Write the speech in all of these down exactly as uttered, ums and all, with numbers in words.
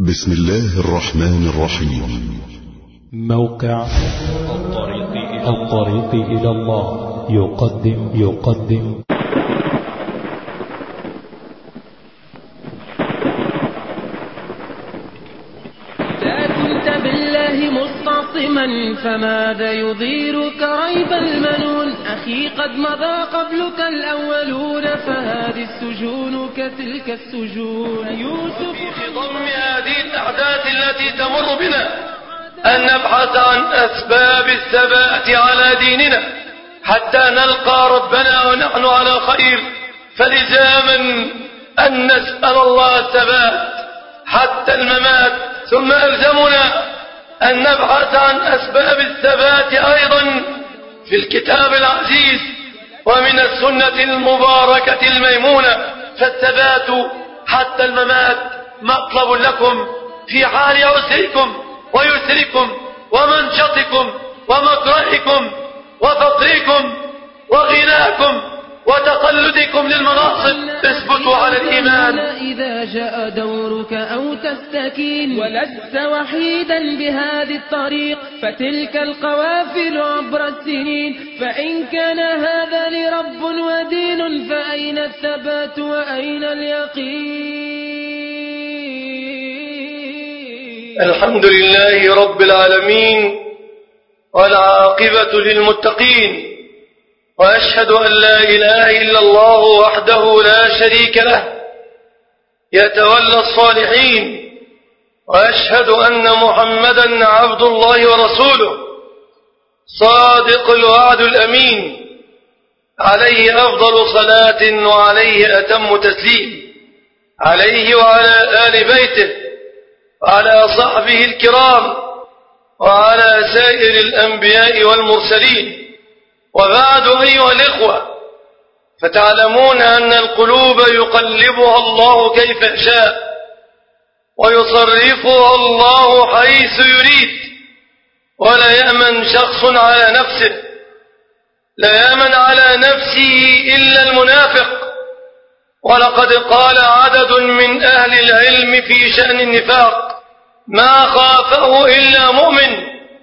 بسم الله الرحمن الرحيم. موقع الطريق إلى الله يقدم يقدم لا كنت بالله مستعصما فماذا يضيرك ريب المنون أخي قد مضى قبلك الأولون فهذه السجون كتلك السجون يوسف في ضم هذه الأحداث التي تمر بنا أن نبحث عن أسباب الثبات على ديننا حتى نلقى ربنا ونحن على خير، فلزاما أن نسأل الله الثبات حتى الممات. ثم ألزمنا أن نبحث عن أسباب الثبات أيضا في الكتاب العزيز ومن السنة المباركة الميمونة، فالثبات حتى الممات مطلب لكم في حال عسركم ويسركم ومنشطكم ومكرهكم وفقركم وغناكم وتقلدكم للمناصب. اثبتوا على الإيمان. إذا جاء دورك أو تستكين ولست وحيدا بهذه الطريق، فتلك القوافل عبر السنين، فإن كان هذا لرب ودين فأين الثبات وأين اليقين؟ الحمد لله رب العالمين والعاقبة للمتقين، وأشهد أن لا إله إلا الله وحده لا شريك له يتولى الصالحين، وأشهد أن محمدا عبد الله ورسوله صادق الوعد الأمين، عليه أفضل صلاة وعليه أتم تسليم، عليه وعلى آل بيته وعلى صحبه الكرام وعلى سائر الأنبياء والمرسلين. وبعد أيها الإخوة، فتعلمون أن القلوب يقلبها الله كيف يشاء ويصرفها الله حيث يريد، ولا يأمن شخص على نفسه، لا يأمن على نفسه إلا المنافق. ولقد قال عدد من أهل العلم في شأن النفاق: ما خافه إلا مؤمن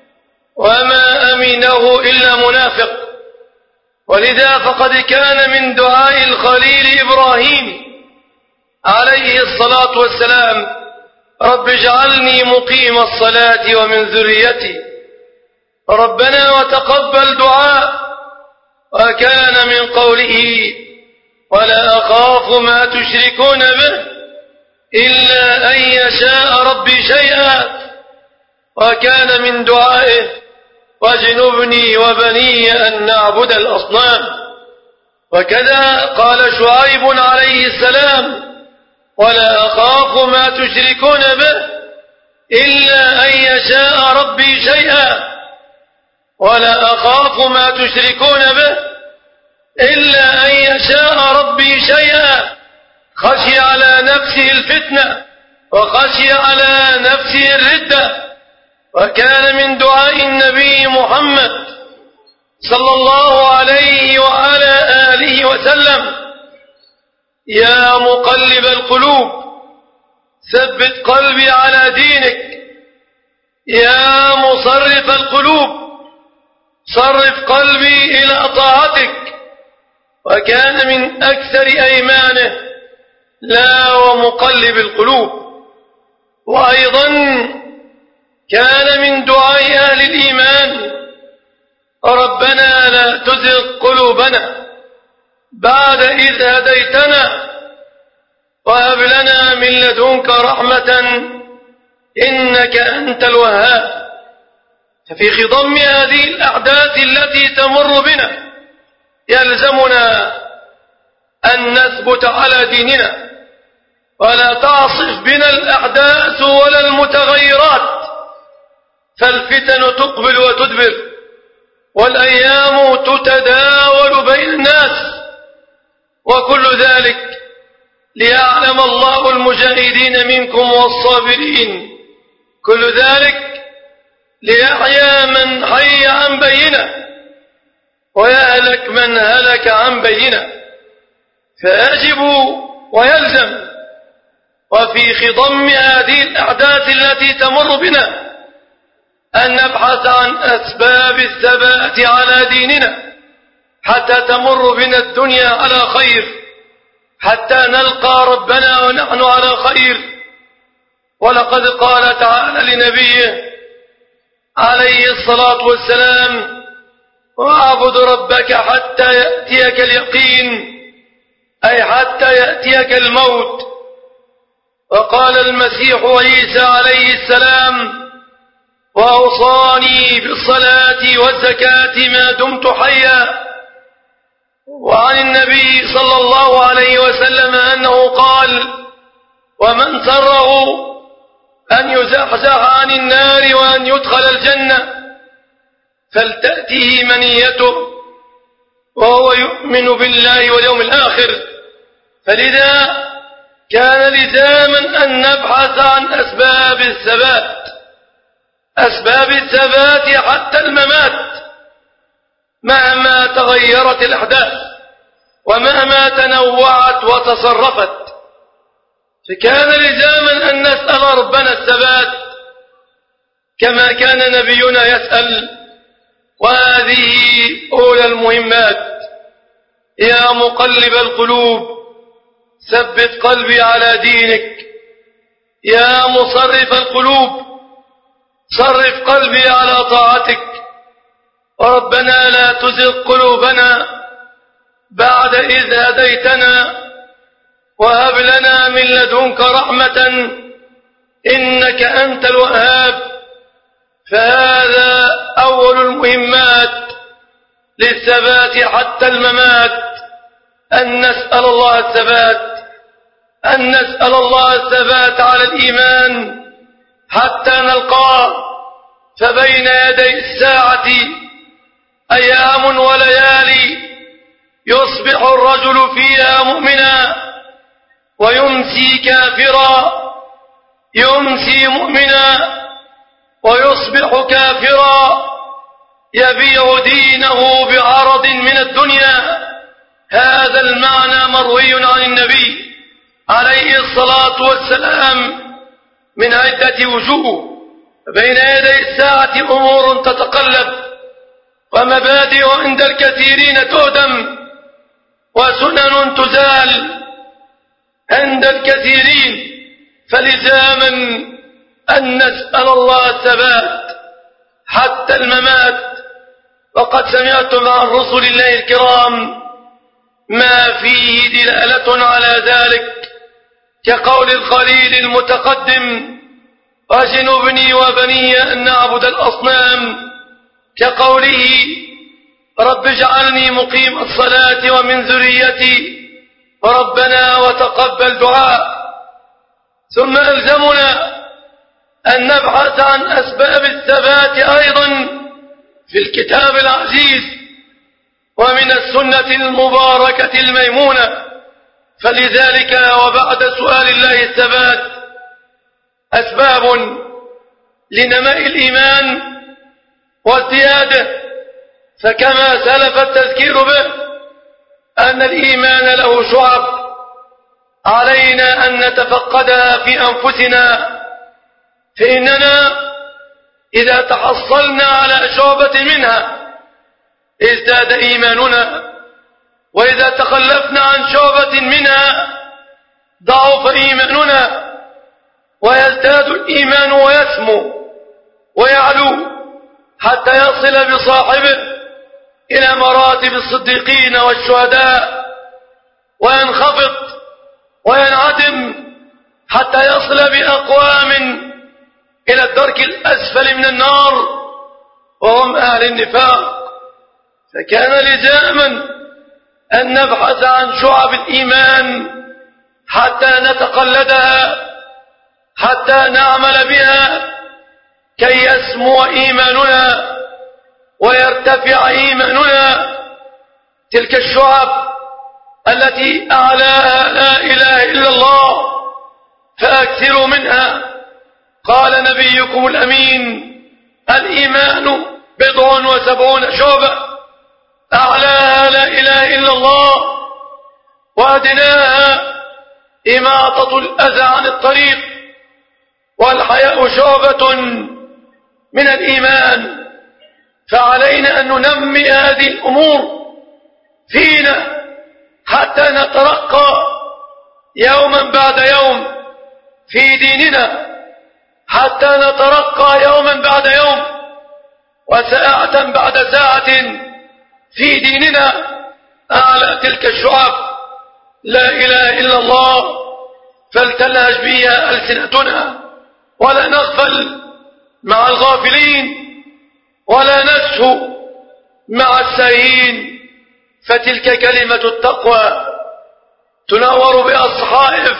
وما أمنه إلا منافق. ولذا فقد كان من دعاء الخليل إبراهيم عليه الصلاة والسلام: رب اجعلني مقيم الصلاة ومن ذريتي ربنا وتقبل دعاء. وكان من قوله: ولا أخاف ما تشركون به إلا أن يشاء ربي شيئا. وكان من دعائه: واجنبني وبني أن نعبد الأصنام. وكذا قال شعيب عليه السلام: ولا أخاف ما تشركون به إلا أن يشاء ربي شيئا. ولا أخاف ما تشركون به إلا أن يشاء ربي شيئا. خشي على نفسه الفتنة وخشي على نفسه الردة. وكان من دعاء النبي محمد صلى الله عليه وعلى آله وسلم: يا مقلب القلوب ثبت قلبي على دينك، يا مصرف القلوب صرف قلبي إلى طاعتك. وكان من أكثر أيمانه: لا ومقلب القلوب. وأيضا كان من دعاء أهل الإيمان: ربنا لا تزغ قلوبنا بعد إذ هديتنا وهب لنا من لدنك رحمة إنك أنت الوهاب. ففي خضم هذه الأحداث التي تمر بنا يلزمنا أن نثبت على ديننا ولا تعصف بنا الأحداث ولا المتغيرات، فالفتن تقبل وتدبر والأيام تتداول بين الناس، وكل ذلك ليعلم الله المجاهدين منكم والصابرين، كل ذلك ليحيى من حي عن بينه ويهلك من هلك عن بينه. فيجب ويلزم وفي خضم هذه الأحداث التي تمر بنا أن نبحث عن أسباب الثبات على ديننا حتى تمر بنا الدنيا على خير، حتى نلقى ربنا ونحن على خير. ولقد قال تعالى لنبيه عليه الصلاة والسلام: واعبد ربك حتى يأتيك اليقين، أي حتى يأتيك الموت. وقال المسيح عيسى عليه السلام: وأوصاني بالصلاة والزكاة ما دمت حيا. وعن النبي صلى الله عليه وسلم أنه قال: ومن سره أن يزحزح عن النار وأن يدخل الجنة فلتأته منيته وهو يؤمن بالله واليوم الآخر. فلذا كان لزاما أن نبحث عن أسباب الثبات، أسباب الثبات حتى الممات، مهما تغيرت الأحداث ومهما تنوعت وتصرفت. فكان لزاما أن نسأل ربنا الثبات كما كان نبينا يسأل. وهذه أولى المهمات. يا مقلب القلوب ثبت قلبي على دينك، يا مصرف القلوب صرف قلبي على طاعتك. وربنا لا تزغ قلوبنا بعد إذ هديتنا وهب لنا من لدنك رحمة إنك أنت الوهاب. فهذا أول المهمات للثبات حتى الممات، أن نسأل الله الثبات، أن نسأل الله الثبات على الإيمان حتى نلقاه. فبين يدي الساعة أيام وليالي يصبح الرجل فيها مؤمنا ويمسي كافرا، يمسي مؤمنا ويصبح كافرا، يبيع دينه بعرض من الدنيا. هذا المعنى مروي عن النبي عليه الصلاة والسلام من عدة وجوه. بين يدي الساعة أمور تتقلب ومبادئ عند الكثيرين تهدم وسنن تزال عند الكثيرين. فلزاما أن نسأل الله الثبات حتى الممات. وقد سمعتم عن رسل الله الكرام ما فيه دلالة على ذلك، كقول الخليل المتقدم: واجنبني وبني أن نعبد الأصنام، كقوله: رب اجعلني مقيم الصلاة ومن ذريتي ربنا وتقبل دعاء. ثم ألزمنا أن نبحث عن أسباب الثبات أيضا في الكتاب العزيز ومن السنة المباركة الميمونة. فلذلك وبعد سؤال الله الثبات أسباب لنماء الإيمان وازدياده، فكما سلف التذكير به أن الإيمان له شعب علينا أن نتفقدها في أنفسنا. فإننا إذا تحصلنا على شعبة منها ازداد إيماننا، وإذا تخلفنا عن شعبة منها ضعف إيماننا، ويزداد الإيمان ويسمو ويعلو حتى يصل بصاحبه إلى مراتب الصديقين والشهداء، وينخفض وينعدم حتى يصل بأقوام إلى الدرك الأسفل من النار وهم أهل النفاق. فكان لزاما أن نبحث عن شعب الإيمان حتى نتقلدها، حتى نعمل بها كي يسمو إيماننا ويرتفع إيماننا. تلك الشعب التي أعلاها لا إله إلا الله، فأكثروا منها. قال نبيكم الأمين: الإيمان بضع وسبعون شعبة، أعلاها لا إله إلا الله، وأدناها إماطة الأذى عن الطريق، والحياء شعبة من الإيمان، فعلينا أن ننمي هذه الأمور فينا حتى نترقى يوما بعد يوم في ديننا، حتى نترقى يوما بعد يوم وساعة بعد ساعة في ديننا أعلى تلك الشعب لا إله إلا الله، فلتلهج بها ألسنتنا ولا نغفل مع الغافلين ولا نسهو مع الساهين، فتلك كلمة التقوى تنور بها الصحائف،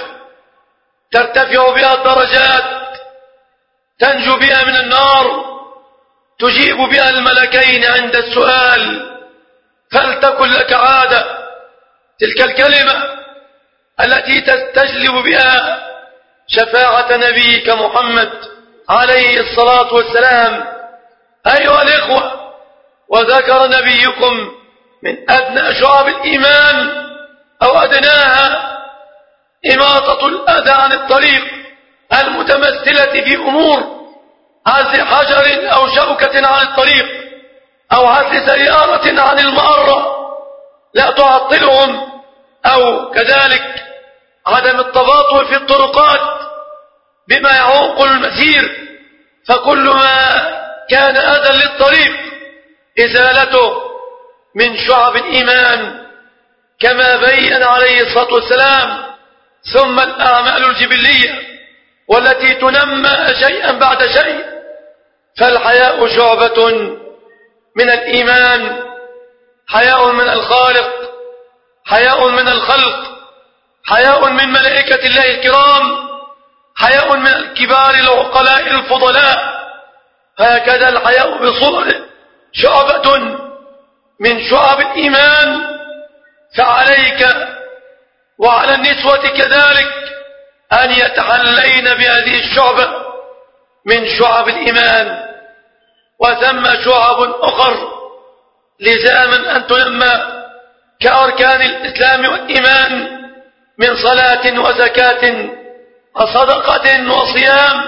ترتفع بها الدرجات، تنجو بها من النار، تجيب بها الملكين عند السؤال، فلتكن لك عادة تلك الكلمة التي تستجلب بها شفاعة نبيك محمد عليه الصلاة والسلام. أيها الإخوة، وذكر نبيكم من أدنى شعب الإيمان أو أدناها إماطة الأذى عن الطريق المتمثلة في أمور عزل حجر أو شوكة عن الطريق أو عزل سيارة عن المارة لا تعطلهم، أو كذلك عدم التباطؤ في الطرقات بما يعوق المسير، فكل ما كان أذى للطريق إزالته من شعب الإيمان كما بين عليه الصلاة والسلام. ثم الأعمال الجبلية والتي تنمى شيئا بعد شيء، فالحياء شعبة من الإيمان، حياء من الخالق، حياء من الخلق، حياء من ملائكة الله الكرام، حياء من الكبار العقلاء الفضلاء. هكذا الحياء بصوره شعبة من شعب الإيمان، فعليك وعلى النسوة كذلك أن يتحلين بهذه الشعبة من شعب الإيمان. وثم شعب أخر لزاما أن تنمى كأركان الإسلام والإيمان من صلاة وزكاة وصدقة وصيام،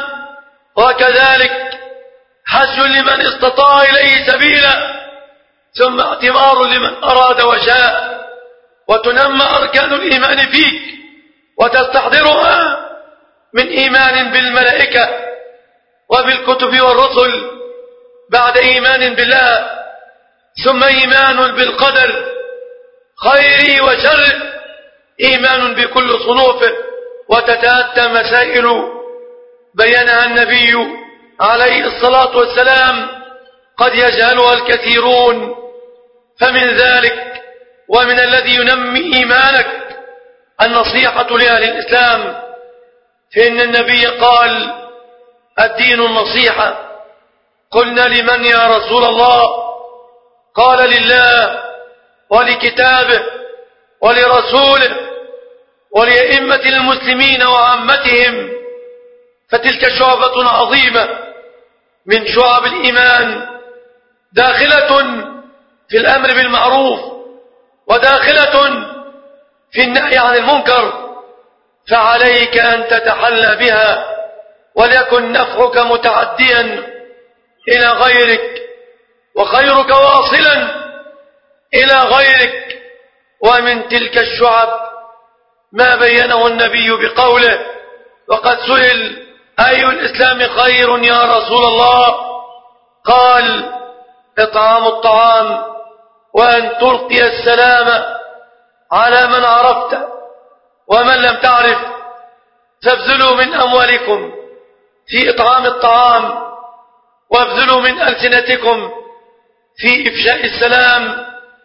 وكذلك حج لمن استطاع إليه سبيلا، ثم اعتمار لمن أراد وشاء. وتنمى أركان الإيمان فيك وتستحضرها من إيمان بالملائكة وبالكتب والرسل بعد إيمان بالله، ثم إيمان بالقدر خيره وشره، إيمان بكل صنوفه، وتتأتى مسائل بينها النبي عليه الصلاة والسلام قد يجهلها الكثيرون. فمن ذلك ومن الذي ينمي إيمانك النصيحة لأهل الإسلام، فإن النبي قال: الدين النصيحة. قلنا: لمن يا رسول الله؟ قال: لله ولكتابه ولرسوله ولأئمة المسلمين وعامتهم. فتلك شعبة عظيمة من شعب الإيمان، داخلة في الأمر بالمعروف وداخلة في النهي عن المنكر، فعليك أن تتحلى بها وليكن نفعك متعديا إلى غيرك وخيرك واصلا إلى غيرك. ومن تلك الشعب ما بينه النبي بقوله: وقد سئل: أي الإسلام خير يا رسول الله؟ قال: إطعام الطعام وأن تلقي السلام على من عرفت، ومن لم تعرف فابذلوا من أموالكم في إطعام الطعام، وابذلوا من ألسنتكم في إفشاء السلام،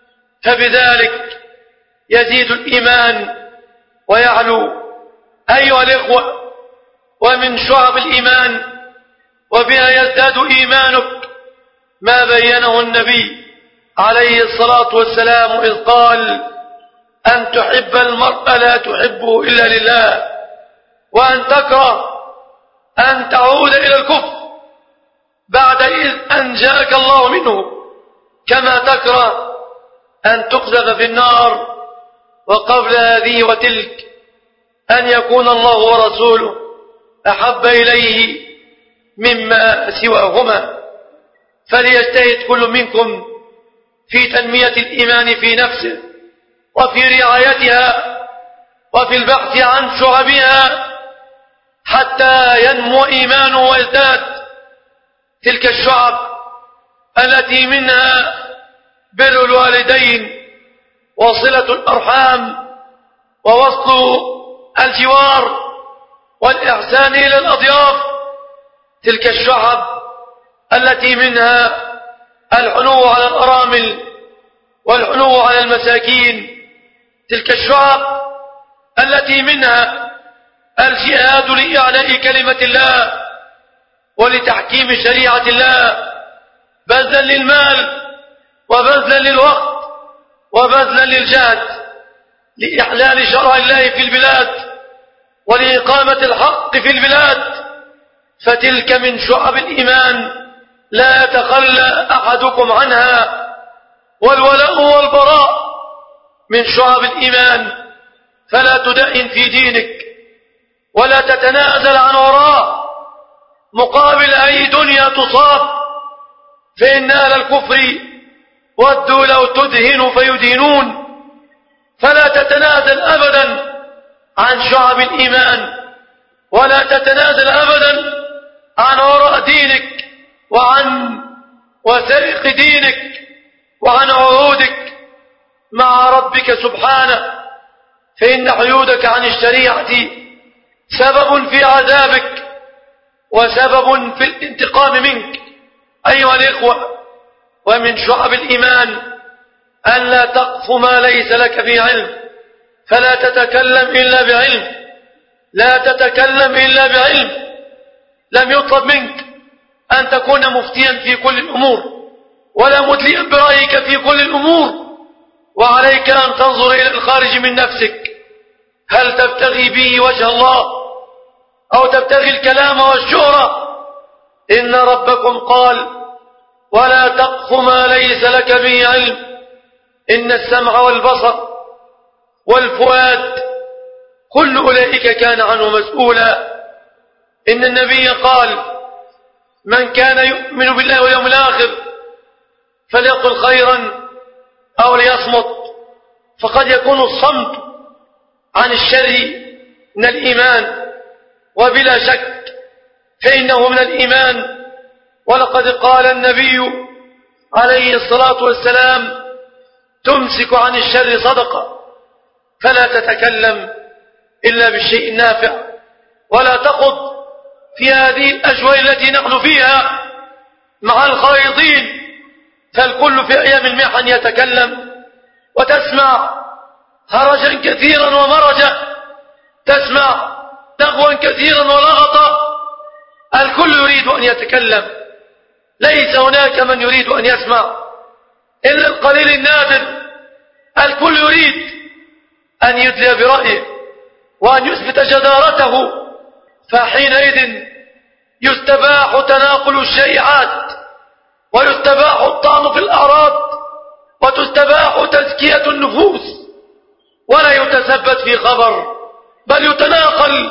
فبذلك يزيد الإيمان ويعلو. أيها الإخوة، ومن شعب الإيمان وبها يزداد إيمانك ما بينه النبي عليه الصلاة والسلام إذ قال: أن تحب المرء لا تحبه إلا لله، وأن تكره أن تعود إلى الكفر بعد إذ أنجاك الله منه، كما تكره أن تقذف في النار، وقبل هذه وتلك أن يكون الله ورسوله أحب إليه مما سواهما. فليجتهد كل منكم في تنمية الإيمان في نفسه وفي رعايتها وفي البحث عن شعبها حتى ينمو إيمانه ويزداد. تلك الشعب التي منها بر الوالدين وصلة الأرحام ووصل الجوار والإحسان إلى الأضياف. تلك الشعب التي منها الحنو على الأرامل والحنو على المساكين. تلك الشعب التي منها الجهاد لإعلاء كلمة الله ولتحكيم شريعة الله، بذلا للمال وبذلا للوقت وبذلا للجهد لإحلال شرع الله في البلاد ولإقامة الحق في البلاد. فتلك من شعب الإيمان لا يتخلى أحدكم عنها. والولاء والبراء من شعب الإيمان، فلا تدائن في دينك ولا تتنازل عن وراء مقابل أي دنيا تصاب، فإن أهل الكفر ودوا لو تدهن فيدينون. فلا تتنازل أبدا عن شعب الإيمان ولا تتنازل أبدا عن وراء دينك وعن وثائق دينك وعن عهودك مع ربك سبحانه، فإن حيودك عن الشريعة سبب في عذابك وسبب في الانتقام منك. أيها الإخوة، ومن شعب الإيمان أن لا تقف ما ليس لك به علم، فلا تتكلم إلا بعلم، لا تتكلم إلا بعلم. لم يطلب منك أن تكون مفتيا في كل الأمور ولا مدليا برأيك في كل الأمور، وعليك أن تنظر إلى الخارج من نفسك، هل تبتغي به وجه الله أو تبتغي الكلام والشهرة؟ إن ربكم قال: ولا تقف ما ليس لك به علم، إن السمع والبصر والفؤاد كل أولئك كان عنه مسؤولا. إن النبي قال: من كان يؤمن بالله واليوم الآخر فليقل خيرا أو ليصمت. فقد يكون الصمت عن الشر من الإيمان، وبلا شك فإنه من الإيمان. ولقد قال النبي عليه الصلاة والسلام: تمسك عن الشر صدقة، فلا تتكلم إلا بالشيء النافع، ولا تخض في هذه الأجواء التي نحن فيها مع الخائضين، فالكل في أيام المحن يتكلم، وتسمع هرجا كثيرا ومرجا، تسمع لغوا كثيرا ولغطا. الكل يريد أن يتكلم، ليس هناك من يريد أن يسمع إلا القليل النادر. الكل يريد أن يدلي برأيه وأن يثبت جدارته، فحينئذ يستباح تناقل الشائعات ويستباح الطعن في الأعراض وتستباح تزكية النفوس، ولا يتثبت في خبر، بل يتناقل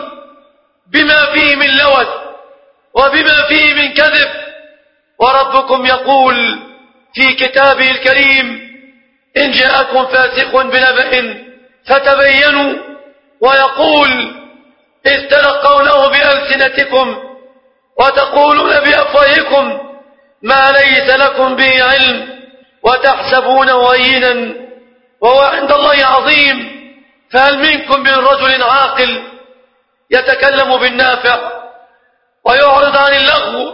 بما فيه من لوث وبما فيه من كذب. وربكم يقول في كتابه الكريم: إن جاءكم فاسق بنبأ فتبينوا، ويقول: إذ تلقونه بألسنتكم وتقولون بأفواهكم ما ليس لكم به علم وتحسبونه هينا وهو عند الله عظيم. فهل منكم من رجل عاقل يتكلم بالنافع ويعرض عن اللغو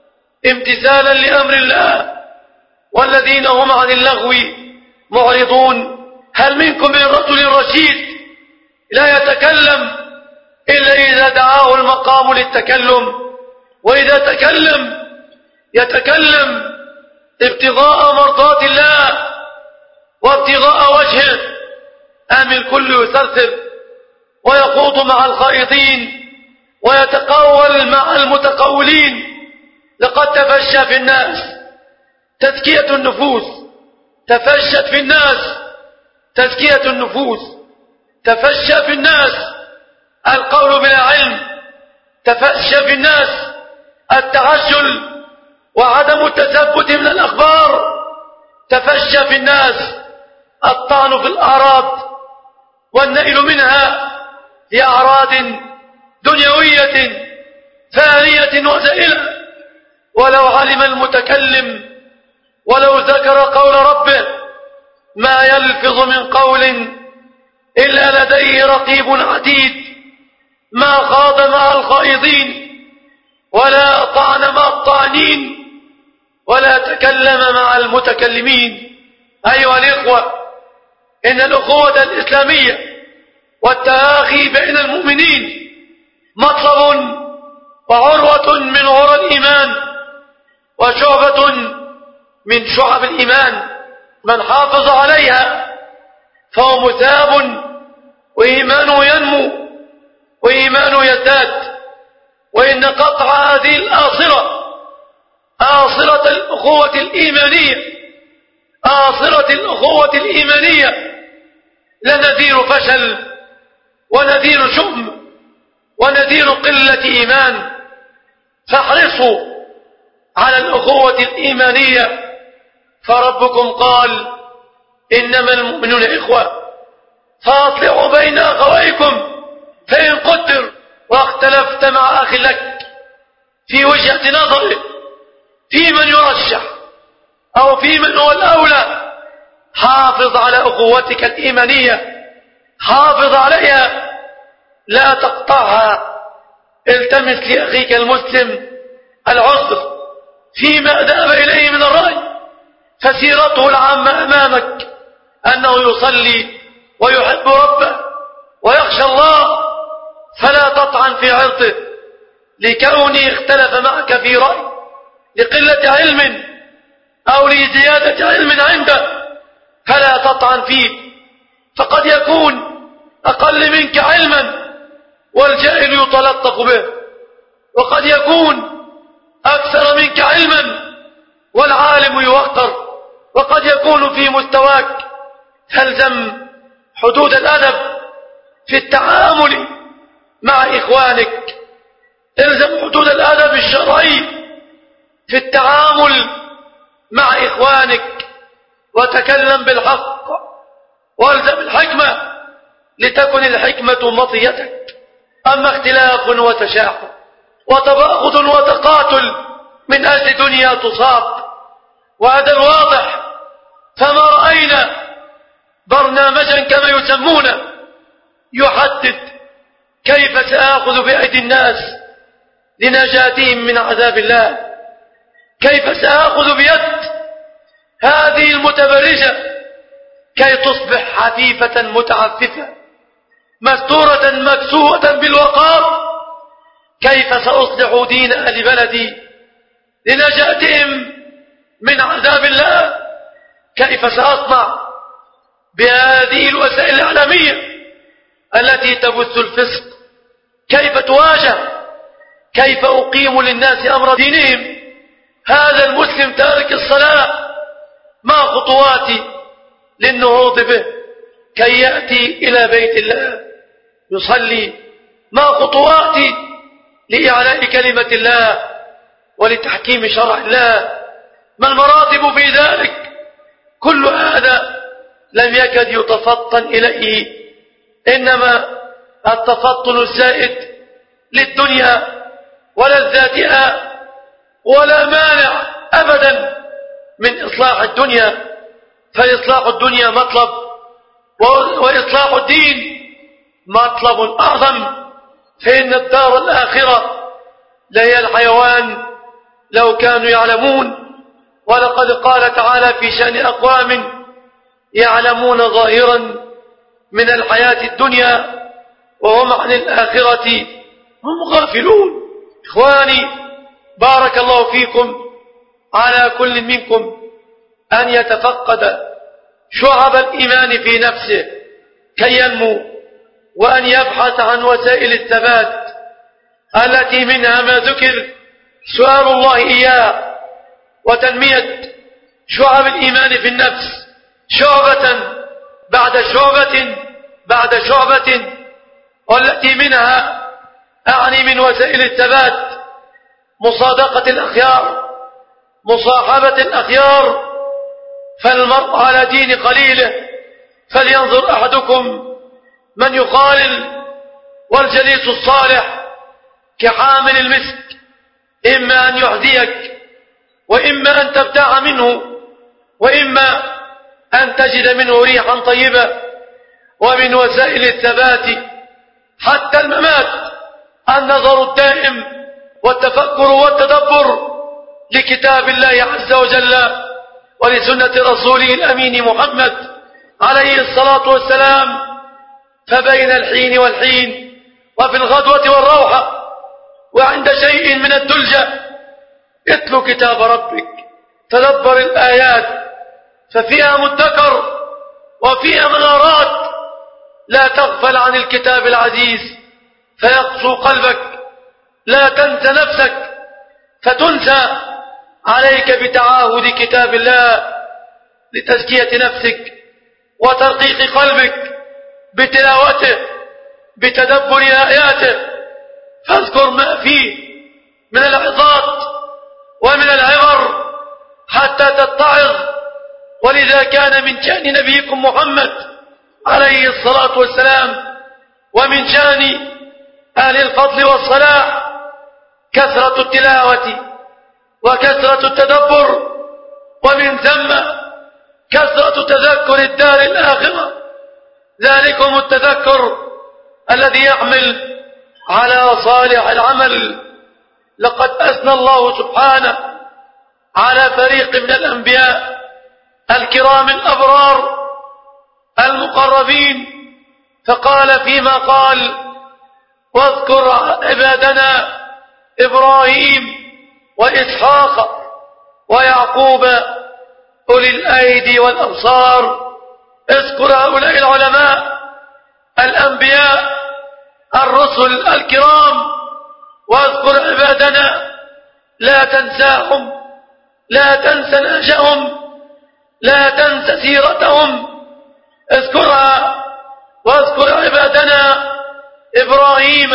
امتثالا لأمر الله، والذين هم عن اللغو معرضون؟ هل منكم من رجل رشيد لا يتكلم إلا إذا دعاه المقام للتكلم، وإذا تكلم يتكلم ابتغاء مرضات الله وابتغاء وجهه؟ أم الكل يثرثر ويخوض مع الخائضين ويتقول مع المتقولين؟ لقد تفشى في الناس تزكية النفوس، تفشت في الناس تزكية النفوس، تفشى في الناس القول بلا علم تفشى في الناس التعجل وعدم التثبت من الأخبار، تفشى في الناس الطعن في الأعراض والنيل منها لأعراض دنيوية ثانية وزائلة. ولو علم المتكلم ولو ذكر قول ربه ما يلفظ من قول إلا لديه رقيب عتيد، ما خاض مع الخائضين ولا طعن مع الطاعنين ولا تكلم مع المتكلمين. أيها الإخوة، إن الأخوة الإسلامية والتآخي بين المؤمنين مطلب وعروة من عرى الإيمان وشعبة من شعب الإيمان، من حافظ عليها فهو مثاب وإيمانه ينمو وإيمانه يزداد. وإن قطع هذه الآصرة، آصرة الأخوة الإيمانية، آصرة الأخوة الإيمانية لنذير فشل ونذير شؤم ونذير قلة إيمان. فاحرصوا على الأخوة الإيمانية، فربكم قال إنما المؤمنون إخوة فأصلحوا بين أخويكم فإن قدر واختلفت مع أخ لك في وجهة نظره في من يرشح أو في من هو الأولى، حافظ على أخوتك الإيمانية، حافظ عليها لا تقطعها. التمس لأخيك المسلم العذر فيما ذهب إليه من الرأي، فسيرته العامة أمامك أنه يصلي ويحب ربه ويخشى الله، فلا تطعن في عرضه لكونه اختلف معك في رأي لقلة علم أو لزيادة علم عنده، فلا تطعن فيه، فقد يكون أقل منك علما والجاهل يتلطف به، وقد يكون أكثر منك علما والعالم يوقر، وقد يكون في مستواك. تلزم حدود الأدب في التعامل مع إخوانك، تلزم حدود الأدب الشرعي في التعامل مع إخوانك، وتكلم بالحق والزم الحكمة لتكن الحكمة مطيتك. أما اختلاف وتشاحن وتباغض وتقاتل من أجل دنيا تصاب، وهذا الواضح، فما رأينا برنامجا كما يسمونه يحدد كيف سآخذ بأيدي الناس لنجاتهم من عذاب الله، كيف سآخذ بيد هذه المتبرجة كي تصبح عفيفة متعففة مستورة مكسوة بالوقار، كيف سأصلح دين أهل بلدي لنجاتهم من عذاب الله، كيف سأصنع بهذه الوسائل الإعلامية التي تبث الفسق، كيف تواجه، كيف أقيم للناس أمر دينهم. هذا المسلم تارك الصلاة ما خطواتي للنهوض به كي يأتي إلى بيت الله يصلي، ما خطواتي لإعلاء كلمة الله ولتحكيم شرع الله، ما المراتب في ذلك؟ كل هذا لم يكد يتفطن إليه، إنما التفطن الزائد للدنيا ولذاتها، ولا مانع أبدا من إصلاح الدنيا، فإصلاح الدنيا مطلب وإصلاح الدين مطلب أعظم، فإن الدار الآخرة لهي الحيوان لو كانوا يعلمون. ولقد قال تعالى في شأن أقوام يعلمون ظاهرا من الحياة الدنيا وهم عن الآخرة هم غافلون. إخواني، بارك الله فيكم، على كل منكم أن يتفقد شعب الإيمان في نفسه كي ينمو، وأن يبحث عن وسائل الثبات التي منها ما ذكر سؤال الله إياه، وتنمية شعب الإيمان في النفس شعبة بعد شعبة بعد شعبة، والتي منها أعني من وسائل الثبات مصادقة الأخيار، مصاحبة الأخيار، فالمرء على دين قليله، فلينظر أحدكم من يخالل، والجليس الصالح كحامل المسك، إما أن يحذيك وإما أن تبتاع منه وإما أن تجد منه ريحا طيبة. ومن وسائل الثبات حتى الممات النظر الدائم والتفكر والتدبر لكتاب الله عز وجل ولسنة رسوله الأمين محمد عليه الصلاة والسلام. فبين الحين والحين وفي الغدوة والروحة وعند شيء من الدلجة اتلو كتاب ربك، تدبر الآيات، ففيها مدكر وفيها منارات. لا تغفل عن الكتاب العزيز فيقسو قلبك، لا تنسى نفسك فتنسى. عليك بتعاهد كتاب الله لتزكية نفسك وترقيق قلبك بتلاوته بتدبر آياته، فاذكر ما فيه من العظات ومن العبر حتى تتعظ. ولذا كان من شأن نبيكم محمد عليه الصلاة والسلام ومن شأن أهل الفضل والصلاح كثرة التلاوة وكثرة التدبر، ومن ثم كثرة تذكر الدار الآخرة. ذلكم التذكر الذي يعمل على صالح العمل. لقد أثنى الله سبحانه على فريق من الأنبياء الكرام الأبرار المقربين، فقال فيما قال: واذكر عبادنا إبراهيم وإسحاق ويعقوب أولي الأيدي والأبصار. اذكر هؤلاء العلماء الأنبياء الرسل الكرام، واذكر عبادنا، لا تنساهم، لا تنسى نهجهم، لا تنسى سيرتهم، اذكرها. واذكر عبادنا إبراهيم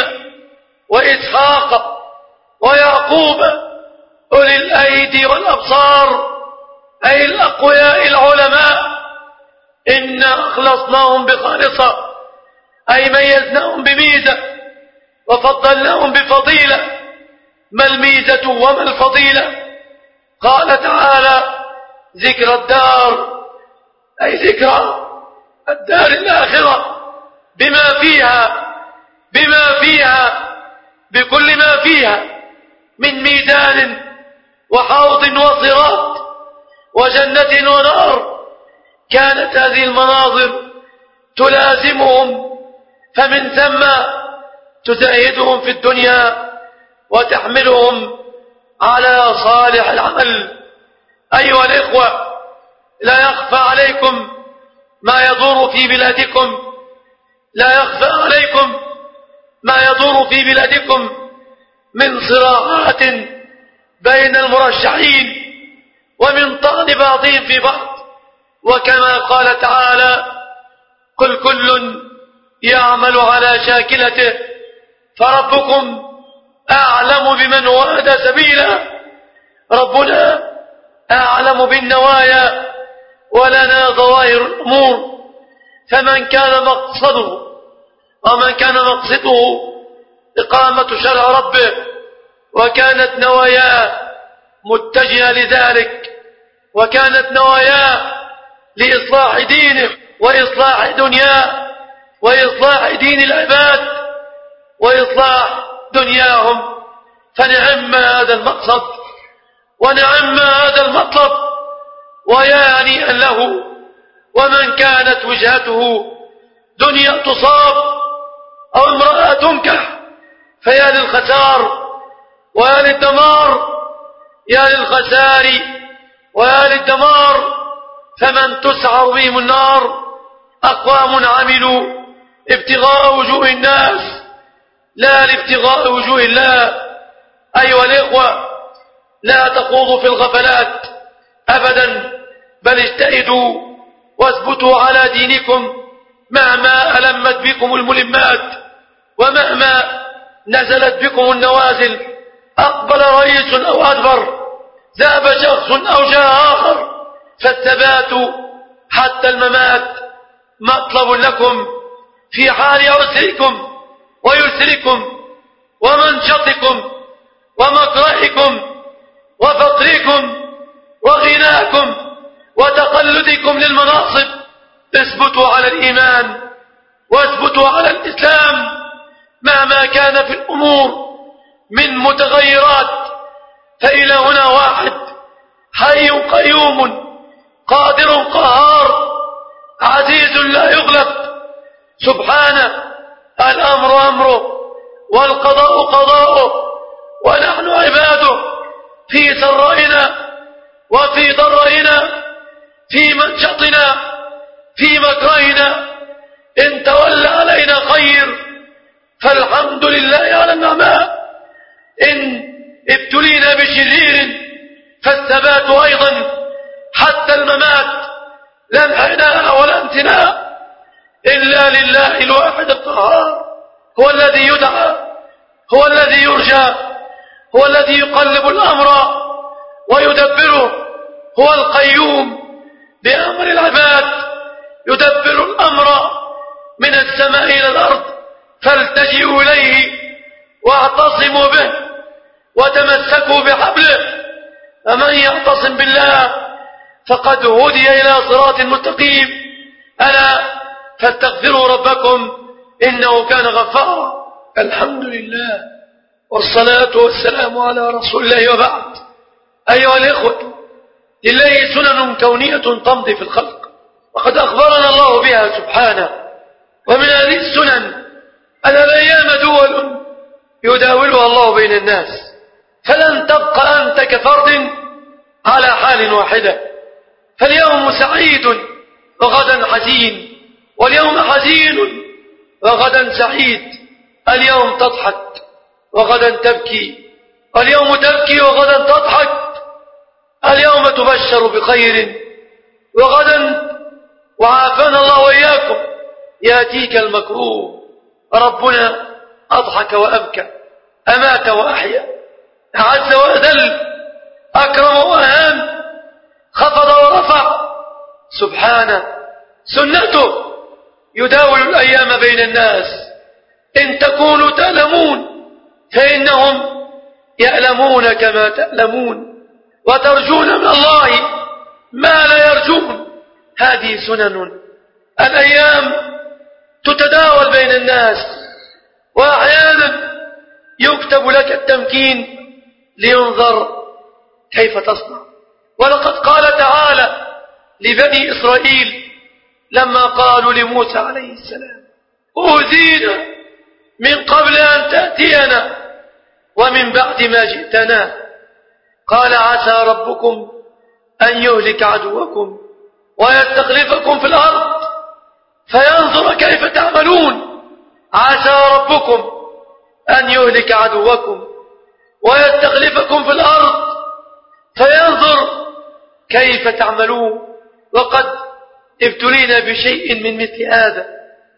وإسحاق ويعقوب أولي الأيدي والأبصار، أي الأقوياء العلماء. إنا أخلصناهم بخالصة، أي ميزناهم بميزة وفضلناهم بفضيلة. ما الميزة وما الفضيلة؟ قال تعالى: ذكر الدار، أي ذكر الدار الآخرة بما فيها، بما فيها بكل ما فيها من ميدان وحوض وصراط وجنة ونار. كانت هذه المناظر تلازمهم، فمن ثم تزاهدهم في الدنيا وتحملهم على صالح العمل. أيها الإخوة، لا يخفى عليكم ما يدور في بلادكم، لا يخفى عليكم ما يدور في بلادكم من صراعات بين المرشحين ومن طعن بعضهم في بعض. وكما قال تعالى: قل كل يعمل على شاكلته فربكم أعلم بمن هو أهدى سبيلا. ربنا أعلم بالنوايا ولنا ظواهر الأمور، فمن كان مقصده ومن كان مقصده إقامة شرع ربه وكانت نواياه متجهة لذلك، وكانت نواياه لإصلاح دينه وإصلاح دنياه وإصلاح دين العباد وإصلاح دنياهم، فنعم هذا المقصد ونعم هذا المطلب، ويا هنيئا له. ومن كانت وجهته دنيا تصاب أو امرأة تنكح فيا للخسار ويا للدمار، يا للخسار ويا للدمار. فمن تسعر بهم النار أقوام عملوا ابتغاء وجوه الناس لا لابتغاء وجوه الله. أيها الإخوة، لا تخوضوا في الغفلات أبدا، بل اجتهدوا واثبتوا على دينكم مهما ألمت بكم الملمات ومهما نزلت بكم النوازل، أقبل رئيس أو أدبر، ذهب شخص أو جاء آخر، فالثبات حتى الممات مطلب لكم في حال عسركم ويسركم ومنشطكم ومكرهكم وفقركم وغناكم وتقلدكم للمناصب. اثبتوا على الإيمان واثبتوا على الإسلام مهما كان في الأمور من متغيرات، فإلهنا واحد حي قيوم قادر قهار عزيز لا يغلب سبحانه. الأمر أمره والقضاء قضاؤه، ونحن عباده في سرائنا وفي ضرائنا، في منشطنا في مكرهنا. إن تولى علينا خير فالحمد لله على النعماء، إن ابتلينا بشرير فالثبات أيضا حتى الممات، لا انحناء ولا امتناء إلا لله الواحد القهار. هو الذي يدعى، هو الذي يرجى، هو الذي يقلب الأمر ويدبره، هو القيوم بأمر العباد، يدبر الأمر من السماء إلى الأرض. فالتجئوا إليه واعتصموا به وتمسكوا بحبله، فمن يعتصم بالله فقد هدي إلى صراط مستقيم. ألا فاستغفروا ربكم إنه كان غفارا. الحمد لله والصلاة والسلام على رسول الله، وبعد. أيها الإخوة، لله سنن كونية تمضي في الخلق، وقد أخبرنا الله بها سبحانه. ومن هذه السنن أن الأيام دول يداولها الله بين الناس، فلن تبقى أنت كفرد على حال واحدة. فاليوم سعيد وغدا حزين، واليوم حزين وغدا سعيد. اليوم تضحك وغدا تبكي، اليوم تبكي وغدا تضحك. اليوم تبشر بخير وغدا، وعافانا الله وإياكم، يأتيك المكروه. ربنا أضحك وأبكى، أمات وأحيا، أعز وأذل، أكرم وأهان، خفض ورفع سبحانه. سنته يداول الأيام بين الناس. إن تكونوا تألمون فإنهم يألمون كما تألمون، وترجون من الله ما لا يرجون. هذه سنن. الأيام تتداول بين الناس، وأحيانا يكتب لك التمكين لينظر كيف تصنع. ولقد قال تعالى لبني إسرائيل لما قالوا لموسى عليه السلام: أوذينا من قبل أن تأتينا ومن بعد ما جئتنا. قال: عسى ربكم أن يهلك عدوكم ويستخلفكم في الأرض فينظر كيف تعملون. عسى ربكم أن يهلك عدوكم ويستخلفكم في الأرض فينظر كيف تعملون. وقد ابتلينا بشيء من مثل هذا،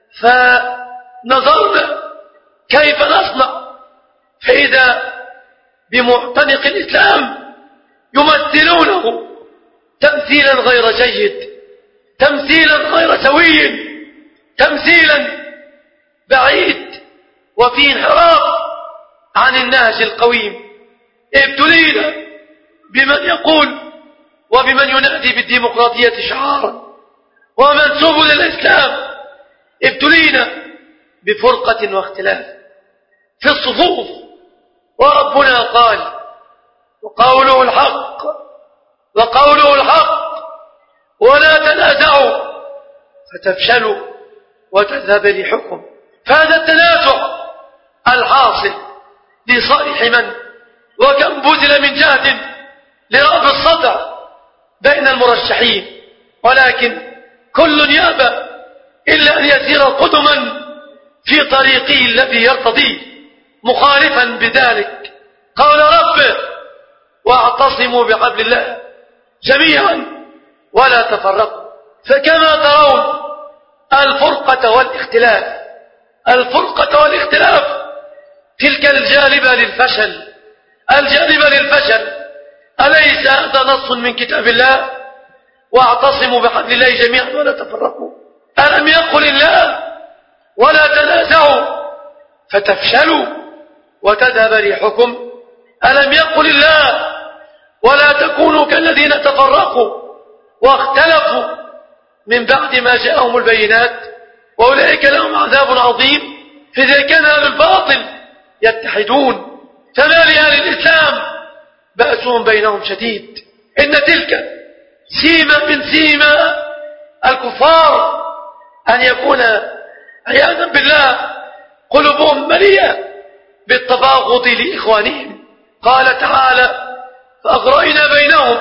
فنظرنا كيف نصنع، فإذا بمعتنق الإسلام يمثلونه تمثيلا غير جيد، تمثيلا غير سوي، تمثيلا بعيد وفي انحراف عن النهج القويم. ابتلينا بمن يقول وبمن ينادي بالديمقراطية شعارا ومنسوب للإسلام. ابتلينا بفرقة واختلاف في الصفوف، وربنا قال: وقوله الحق وقوله الحق ولا تنازعوا فتفشلوا وتذهب ريحكم. فهذا التنازع الحاصل لصالح من؟ وكم بذل من جهد لرأب الصدع بين المرشحين، ولكن كل يأبى إلا أن يسير قدما في طريقه الذي يرتضيه مخالفا بذلك. قال ربه: واعتصموا بحبل الله جميعا ولا تفرقوا. فكما ترون الفرقة والاختلاف الفرقة والاختلاف تلك الجالبة للفشل، الجالبة للفشل. أليس هذا نص من كتاب الله؟ واعتصموا بحبل الله جميعا ولا تفرقوا. ألم يقل الله ولا تنازعوا فتفشلوا وتذهب ريحكم؟ ألم يقل الله ولا تكونوا كالذين تفرقوا واختلفوا من بعد ما جاءهم البينات وأولئك لهم عذاب عظيم؟ فإذا كان أهل الباطل يتحدون فما لأهل الإسلام بأسهم بينهم شديد. إن تلك سيمة من سيمة الكفار أن يكون عياذا بالله قلوبهم مليئة بالتباغض لإخوانهم. قال تعالى فأغرينا بينهم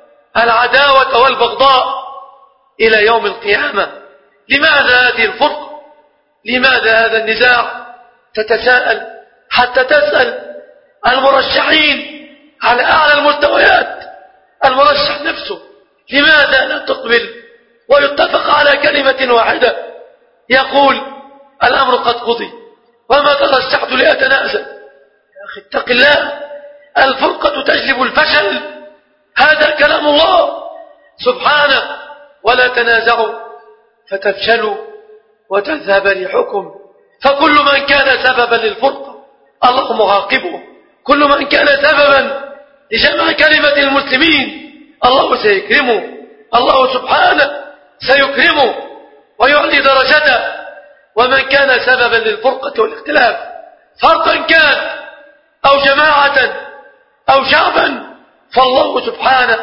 العداوة والبغضاء إلى يوم القيامة. لماذا هذه الفرقة؟ لماذا هذا النزاع؟ تتساءل حتى تسأل المرشحين على أعلى المستويات، المرشح نفسه لماذا لا تقبل ويتفق على كلمة واحدة يقول الأمر قد قضي وما ترشحت لأتنازل؟ يا أخي اتق الله، الفرقة تجلب الفشل، هذا كلام الله سبحانه ولا تنازعوا فتفشلوا وتذهب ريحكم. فكل من كان سببا للفرقة الله معاقبه، كل من كان سببا لجمع كلمة المسلمين الله سيكرمه، الله سبحانه سيكرمه ويعلي درجته. ومن كان سببا للفرقة والاختلاف فرقا كان أو جماعة أو شعبا فالله سبحانه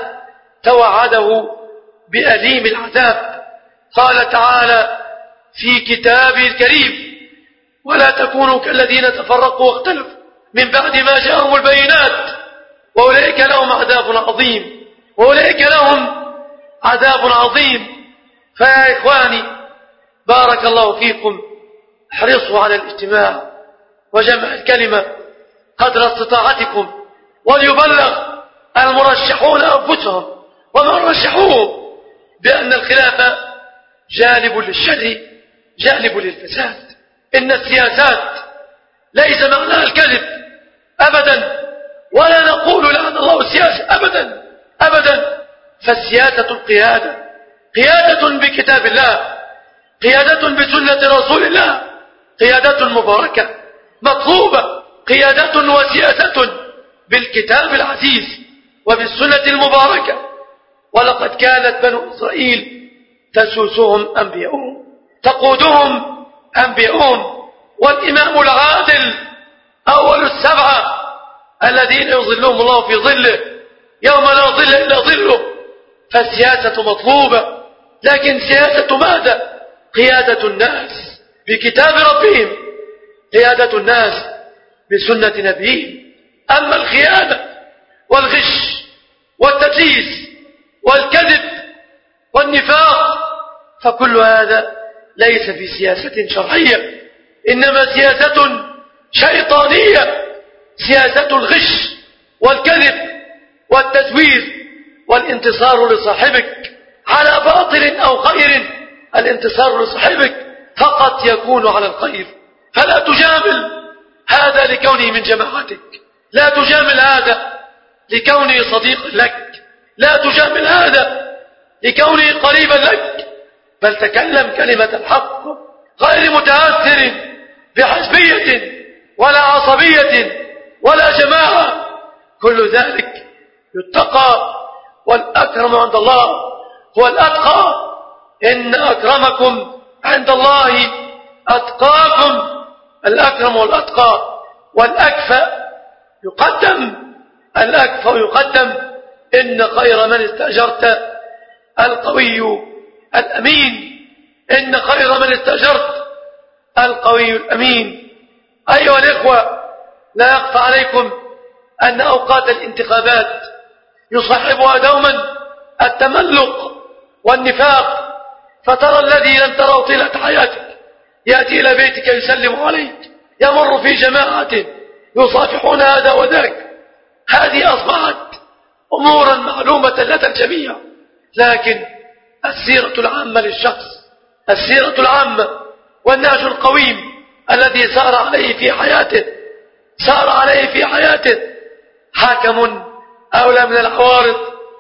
توعده بأليم العذاب. قال تعالى في كتابه الكريم ولا تكونوا كالذين تفرقوا واختلفوا من بعد ما جاءهم البينات وأولئك لهم عذاب عظيم، وأولئك لهم عذاب عظيم. فيا إخواني بارك الله فيكم، احرصوا على الاجتماع وجمع الكلمة قدر استطاعتكم، وليبلغ المرشحون أنفسهم ومن رشحوهم بأن الخلاف جالب للشر جالب للفساد. إن السياسات ليس معناها الكذب أبدا، ولا نقول لعن الله السياسة أبدا أبدا، فالسياسة القيادة، قيادة بكتاب الله، قيادة بسنة رسول الله، قيادة مباركة مطلوبة، قيادة وسياسة بالكتاب العزيز وبالسنة المباركة. ولقد كانت بنو إسرائيل تسوسهم أنبياؤهم، تقودهم أنبياؤهم، والإمام العادل أول السبعة الذين يظلهم الله في ظله يوم لا ظل إلا ظله. فالسياسة مطلوبة، لكن سياسة ماذا؟ قيادة الناس بكتاب ربهم، قيادة الناس بسنة نبيهم. أما الخيانة والغش والتدليس والكذب والنفاق فكل هذا ليس في سياسة شرعية، إنما سياسة شيطانية، سياسة الغش والكذب والتزوير والانتصار لصاحبك على باطل أو خير. الانتصار لصاحبك فقط يكون على الخير، فلا تجامل هذا لكونه من جماعتك، لا تجامل هذا لكونه صديق لك، لا تجامل هذا لكونه قريبا لك، بل تكلم كلمة الحق غير متأثر بحزبية ولا عصبية ولا جماعة. كل ذلك يتقى، والأكرم عند الله هو الأتقى. إن أكرمكم عند الله أتقاكم، الأكرم والأتقى. والأكفى يقدم، الأكفى يقدم. إن خير من استأجرت القوي الأمين، إن خير من استأجرت القوي الأمين. أيها الإخوة، لا يخفى عليكم أن أوقات الانتخابات يصاحبها دوما التملق والنفاق، فترى الذي لم تروا طيلة حياتك يأتي إلى بيتك يسلم عليك، يمر في جماعة يصافحون هذا وذاك. هذه أصبحت أمورا معلومة لدى الجميع، لكن السيرة العامة للشخص، السيرة العامة والنهج القويم الذي سار عليه في حياته سار عليه في حياته حاكم أولى من العوارض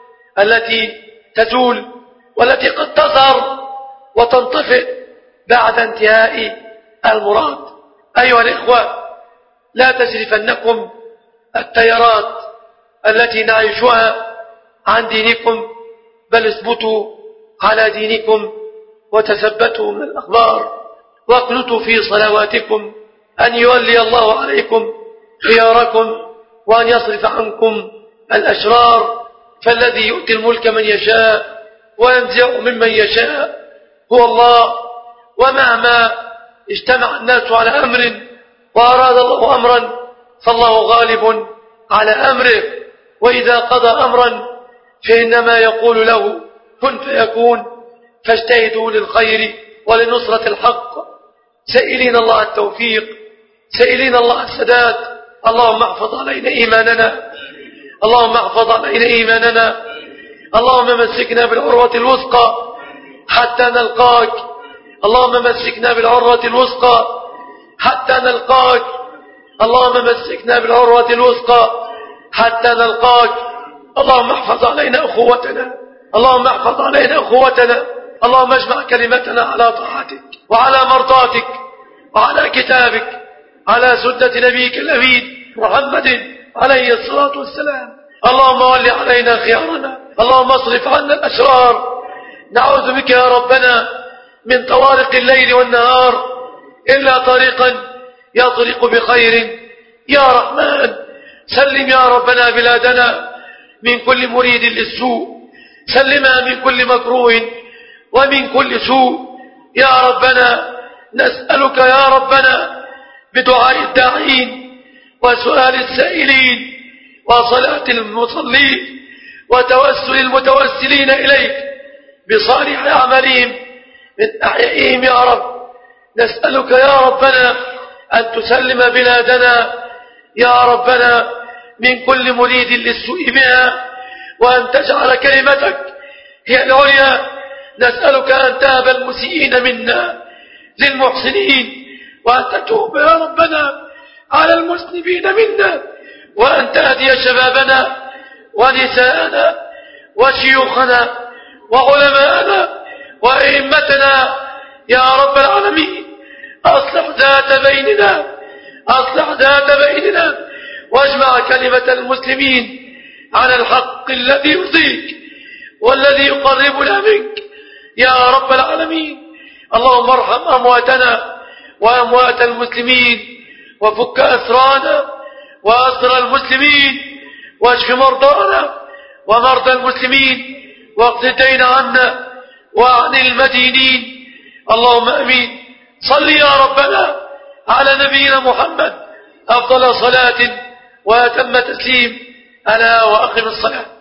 التي تزول والتي قد تظهر وتنطفئ بعد انتهاء المراد. أيها الإخوة، لا تجرفنكم التيارات التي نعيشها عن دينكم، بل اثبتوا على دينكم وتثبتوا من الأخبار، واقنتوا في صلواتكم أن يولي الله عليكم خياركم وأن يصرف عنكم الأشرار، فالذي يؤتي الملك من يشاء وينزع ممن يشاء هو الله. ومهما اجتمع الناس على أمر وأراد الله أمرا فالله غالب على أمره، وإذا قضى أمرا فإنما يقول له كن فيكون. فاجتهدوا للخير ولنصرة الحق، سائلين الله التوفيق، سائلين الله السداد. اللهم احفظ علينا إيماننا، اللهم احفظ علينا إيماننا، اللهم مسكنا بالعروة الوثقى حتى نلقاك، اللهم مسكنا بالعروة الوثقى حتى نلقاك، اللهم مسكنا بالعروة الوثقى حتى نلقاك. اللهم احفظ علينا أخوتنا، اللهم احفظ علينا أخوتنا، اللهم اجمع كلمتنا على طاعتك وعلى مرضاتك وعلى كتابك على سنة نبيك الأمين محمد عليه الصلاة والسلام. اللهم ول علينا خيارنا، اللهم اصرف عنا الأشرار. نعوذ بك يا ربنا من طوارق الليل والنهار إلا طريقا يطرق بخير يا رحمن. سلم يا ربنا بلادنا من كل مريد للسوء، سلمها من كل مكروه ومن كل سوء يا ربنا. نسألك يا ربنا بدعاء الداعين وسؤال السائلين وصلاة المصلين وتوسل المتوسلين إليك بصالح أعمالهم من أحيائهم يا رب. نسألك يا ربنا أن تسلم بلادنا يا ربنا من كل مريد للسوء بها، وأن تجعل كلمتك هي العليا. نسألك أن تهب المسيئين منا للمحسنين، وأن تتوب يا ربنا على المذنبين منا، وأن تهدي شبابنا ونساءنا وشيوخنا وعلماءنا وأئمتنا يا رب العالمين. أصلح ذات بيننا، أصلح ذات بيننا، واجمع كلمة المسلمين على الحق الذي يرضيك والذي يقربنا منك يا رب العالمين. اللهم ارحم أمواتنا وأموات المسلمين، وفك أسرانا وأسر المسلمين، واشف مرضانا ومرضى المسلمين، واقض الدين عنا وعن المدينين. اللهم أمين. صل يا ربنا على نبينا محمد أفضل صلاة وأتم تسليم. ألا وأقم الصلاة.